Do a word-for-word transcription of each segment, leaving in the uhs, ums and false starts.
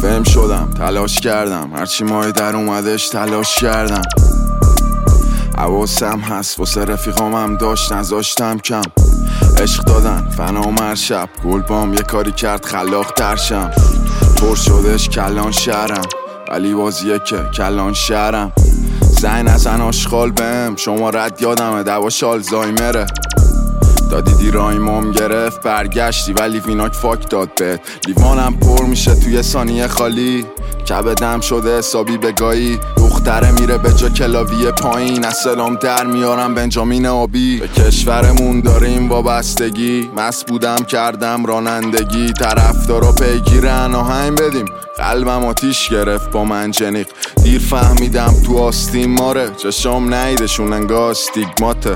فهم شدم تلاش کردم، هرچی مای در اومدش تلاش کردم. حواسم هست واسه رفیقام هم داشت نذاشتم کم. عشق دادن فنا مر شب گل بام یه کاری کرد خلاق ترشم. پر شدش کلان شهرم ولی بازیه که کلان شهرم. زنگ نزن آشغال بهم شما رد یادمه دواش آلزایمره. دادی دیرایمام گرفت برگشتی ولی ویناک فاک داد بهت. لیوانم پر میشه توی ثانیه خالی، کبدم شده حسابی بگاهی. دختره میره به جا کلاویه پایین، از سلام در میارم بنجامین آبی. به کشورمون داریم وابستگی، مست بودم کردم رانندگی. طرفدارا پیگیرن آهنگ بدیم، قلبم آتیش گرفت با منجنیق. دیر فهمیدم تو آستین ماره، چشام نیدشون انگار استیگماته.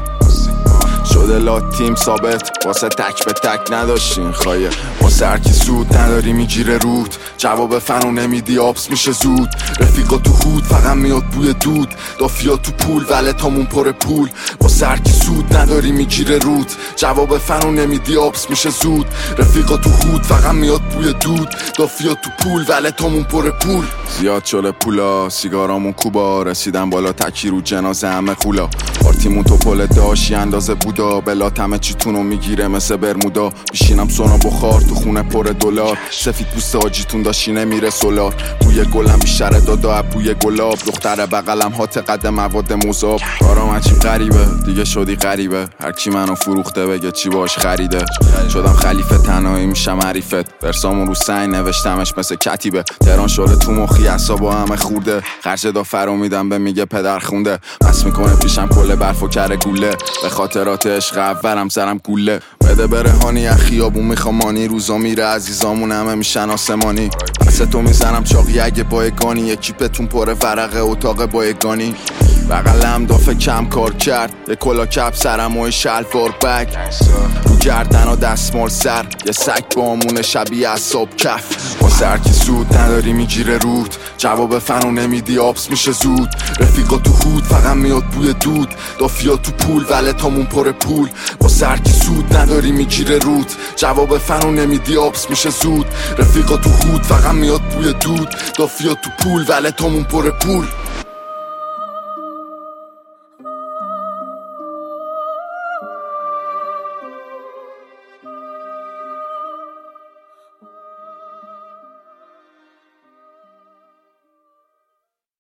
شده لاتیم ثابت واسه تک به تک نداشتین خواهیه. واسه هرکی سود نداری میگیره رود، جواب فنو نمیدی آبس میشه زود. رفیقا تو خود فقط میاد بوی دود، دافیا تو پول ولتامون پر پول. واسه هرکی سود نداری میگیره رود، جواب فنو نمیدی آبس میشه زود. رفیقا تو خود فقط میاد بوی دود، دافیا تو پول ولتامون پر پول. زیاد شده پولا سیگارامون کوبا، رسیدم بالا تکی رو جنازه همه خولا. پارتیمون تو پل داشی اندازه بودا، بلات همه چیتونو میگیره مثل برمودا. بیشینم سونا بخار تو خونه پر دلار، سفید پوست حاجیتون داشتی نمیره سولار. بوی گلم بیشتره دادا بوی گلاب، دختر بغلم هات قد مواد مذاب. کارام عجیب غریبه دیگه شدی غریبه، هر کی منو فروخته بگه چی باش خریده. شدم خلیفه تنهایی میشم عریفت، برسامون رو سنگ نوشتمش مثل کتیبه. تهران شده تو مخی عصابا همه خورده، خرج دافرو میدم به میگه پدر خونده. بس میکنه پیشم کل برف و کره گوله، به خاطرات عشق اولم سرم گوله. بده برهانی از خیابون میخوامانی، روزا میره عزیزامون همه میشن آسمانی. پس تو میزنم چاقی اگه بایگانی، یکی پتون پر ورقه اتاق بایگانی. بغلم دافه کم کار کرد، یه کلا کپ سرم و شلوار بگ. رو گردن و دستمال سر، یه سگ با امون شبیه اصاب کف. واسه هرکی سود نداری میگیره رود، جواب فنو نمیدی آبس میشه زود. رفیقا تو خود فقط میاد بوی دود، دافیا تو پول ولتامون پر پول. واسه هرکی سود نداری میگیره رود، جواب فنو نمیدی آبس میشه زود. رفیقا تو خود فقط میاد بوی دود، دافیا تو پول ولتامون پر پول.